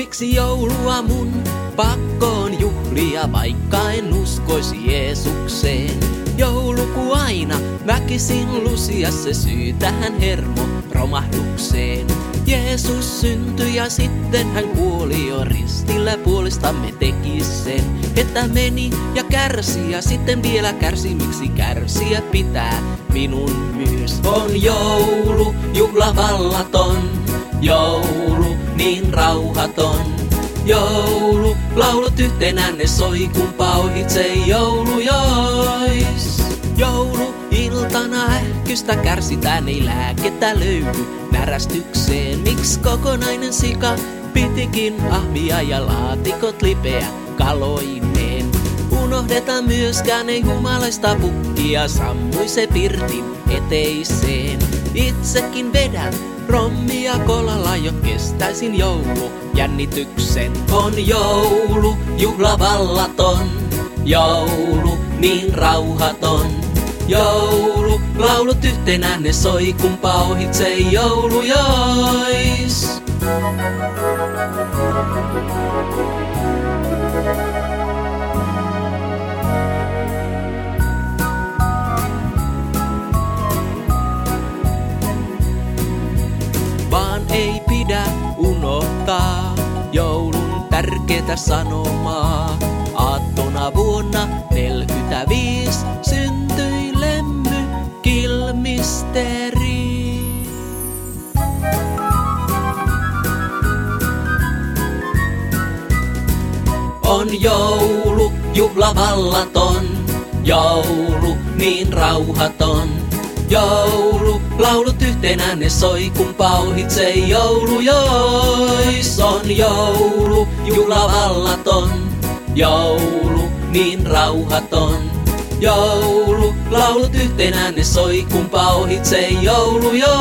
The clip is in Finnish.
Siksi joulua mun pakkoon juhlia, vaikka en uskoisi Jeesukseen. Jouluku aina väkisin lusia, se syy tähän hermoromahdukseen. Jeesus syntyi ja sitten hän kuoli jo ristillä, puolestamme teki sen, että meni ja kärsi ja sitten vielä kärsi, miksi kärsiä pitää minun myös. On joulu, juhlavallaton, joulu niin rauhaton. Joulu, laulut yhtenään ne soi, kun pauhitsee joulujois. Jouluiltana ähkystä kärsitään, ei lääkettä löydy närästykseen. Miks kokonainen sika pitikin ahmia ja laatikot lipeä kaloineen? Unohdetaan myöskään ei humalaista pukkia, sammui se pirtin eteiseen. Itsekin vedän rommia kolalla, jo kestäisin joulujännityksen. On joulu, juhlavallaton, joulu niin rauhaton. Joulu, laulut yhtenään ne soi, kun pauhitsee joulujois. Vaan ei pidä unohtaa joulun tärkeätä sanomaa. Aattona vuonna 45 syntyi Lemmy Kilmisteri. On joulu, juhlavallaton, joulu niin rauhaton. Joulu, laulut yhtenään ne soi, kun pauhitsee joulujois. On joulu, juhlavallaton, joulu niin rauhaton. Joulu, laulut yhtenään ne soi, kun pauhitsee joulujois.